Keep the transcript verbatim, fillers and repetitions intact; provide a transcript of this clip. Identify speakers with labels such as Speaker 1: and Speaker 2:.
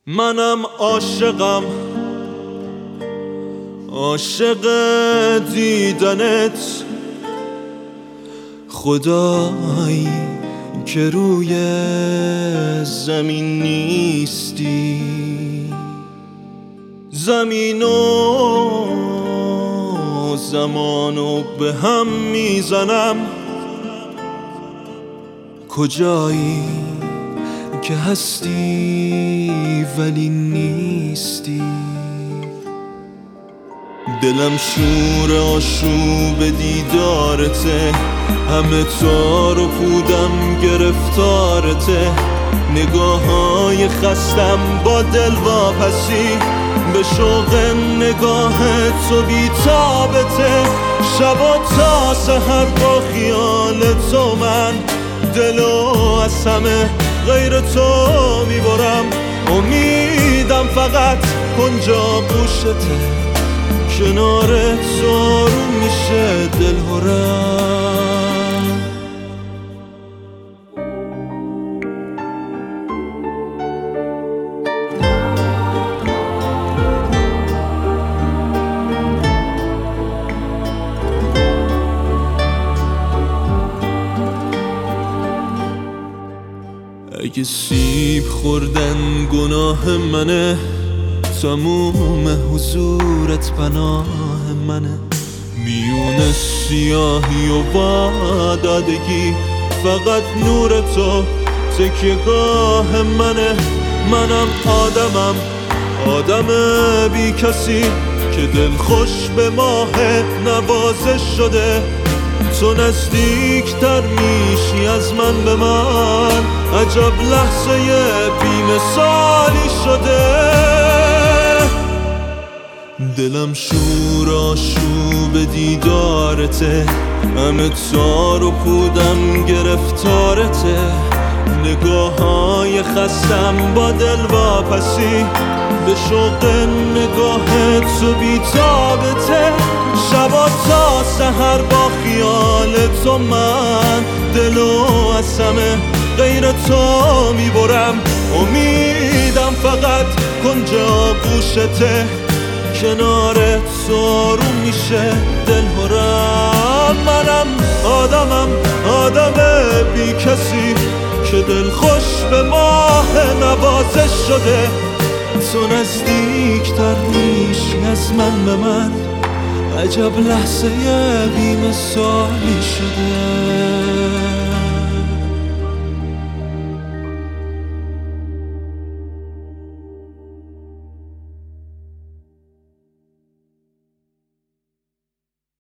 Speaker 1: منم عاشقم، عاشق دیدنت، خدایی که روی زمین نیستی. زمین و زمانو به هم میزنم، کجایی که هستی ولی نیستی. دلم شور آشوب دیدارته، همه تار و پودم گرفتارته. نگاه‌های خستم با دل واپسی، به شوق نگاه تو بی‌تابته. شبا تا سحر با خیال تو من دلو از همه غیر تو میبرم. امیدم فقط کنجا گوشته، کنار تو آروم میشه دلهرم. اگه سیب خوردن گناه منه، تموم حضورت پناه منه. میون سیاهی و وادادگی فقط نور تو تکیه‌گاه منه. منم آدمم، آدم بی کسی که دل خوش به ماه نوازش شده. تو نزدیکتر میشی از من به من، عجب لحظه بی مثالی شده. دلم شور آشوب دیدارته، همه تار و پودم گرفتارته. نگاه‌های خستم با دل واپسی، به شوق نگاه تو بی‌تابته. شبا تا سحر با خیال تو من دلو از همه غیر تو میبرم. امیدم فقط کنجا گوشته، کنار تو آروم میشه دلهرم. منم آدمم، آدم بی کسی که دل خوش به ماه نوازش شده. تو نزدیکتر میشی از من به من، عجب لحظه بی مثالی شده.